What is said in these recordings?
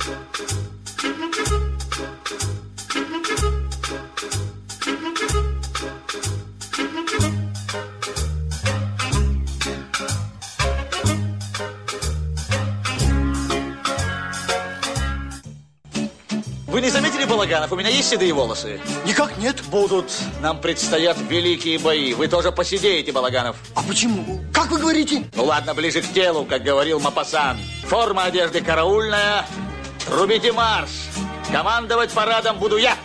Вы не заметили, Балаганов, у меня есть седые волосы? Никак нет. Будут. Нам предстоят великие бои. Вы тоже посидеете, Балаганов. А почему? Как вы говорите? Ну ладно, ближе к телу, как говорил Мопассан. Форма одежды караульная. Трубите марш. Командовать парадом буду я.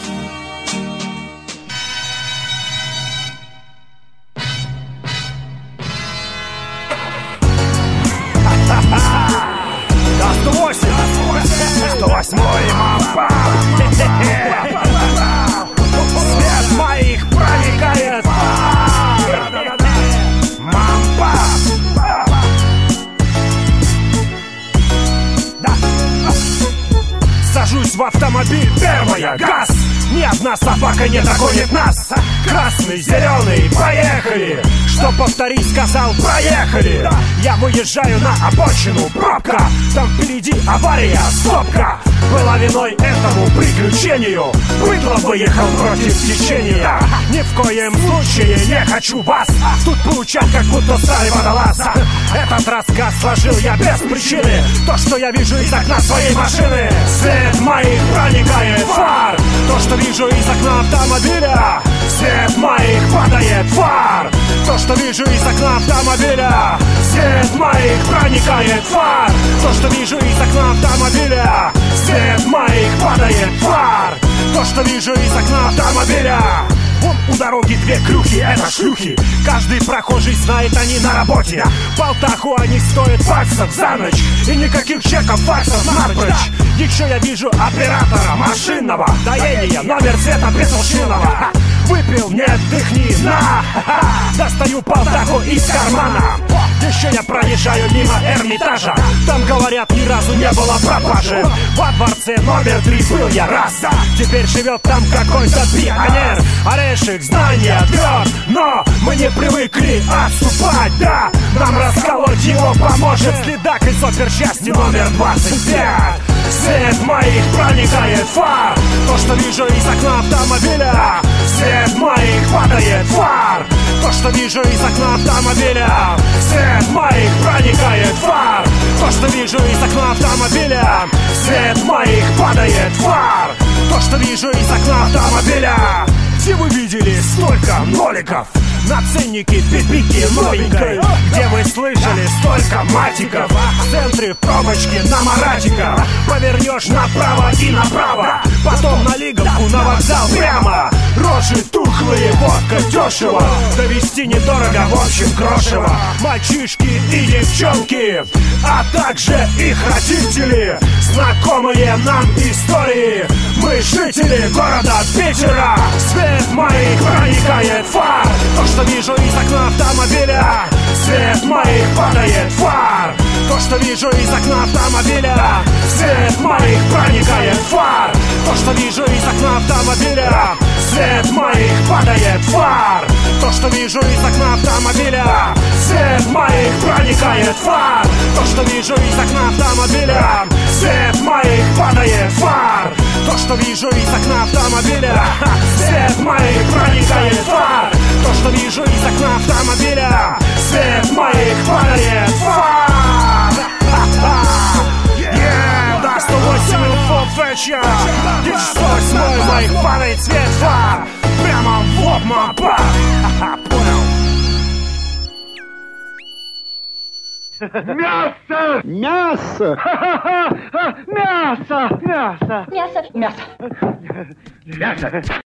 Да 108! 108-й мампа! Свет моих проникает! Мампа! Сажусь в автомобиль, первая, газ! Ни одна собака не догонит нас! Красный, зеленый, поехали! Что повторить, сказал, проехали! Я выезжаю на обочину, пробка! Там впереди авария, стопка! Была виной этому приключению. Быдло выехал против течения. Ни в коем случае не хочу вас тут получать, как будто стали водолаза. Этот рассказ сложил я без причины. То, что я вижу из окна своей машины. Свет моих проникает фар. То, что вижу из окна автомобиля. Свет моих падает фар. То, что вижу из окна автомобиля. Свет моих проникает фар. То, что вижу из окна автомобиля. Свет моих падает фар. То, что вижу из окна автомобиля. Вон у дороги две крюхи, это шлюхи. Каждый прохожий знает, они на работе. Полтаху они стоят баксов за ночь. И никаких чеков, факсов напрочь. Еще я вижу оператора машинного доения, номер цвета Петушинова. Выпил, нет, дыхни, на! Достаю полтаху из кармана. Еще я проезжаю мимо Эрмитажа. Там, говорят, ни разу не было пропажи. Во дворце номер 3 был я раз. Теперь живет там какой-то пионер. Орешек, знания, тверд. Но мы не привыкли отступать, да. Нам расколоть его поможет следак из оперчасти номер 25. Свет моих проникает фар. То, что вижу из окна автомобиля. Свет моих падает фар. То, что вижу из окна автомобиля. Свет моих проникает фар. То, что вижу из окна автомобиля. Свет моих падает фар. То, что вижу из окна автомобиля. Где вы видели столько ноликов? На ценнике пипики новенькой. Где вы слышали столько матиков? В центре пробочки на маратика. Повернешь направо и направо. Потом на Лиговку, на вокзал прямо. Рожи тухлые, водка дешево. Довести недорого, в общем крошево. Мальчишки и девчонки, а также их родители. Знакомые нам истории. Мы жители города Питера. Свет моих проникает фар. То, что вижу из окна автомобиля. Свет моих падает фар. То, что вижу из окна автомобиля. Свет моих проникает фар. То, что вижу из окна автомобиля. Свет моих падает фар. То, что вижу из окна автомобиля. Свет моих проникает фар. То, что вижу из окна автомобиля. Свет моих падает фар. То, что вижу из окна автомобиля. Свет моих проникает фар. То, что вижу из окна автомобиля. Свет моих падает фар. Да, 108 фотфетча. 108 моих падает свет фар. Прямо в лоб мапа. Понял. Мясо! Мясо! Мясо! Мясо! Мясо. Мясо!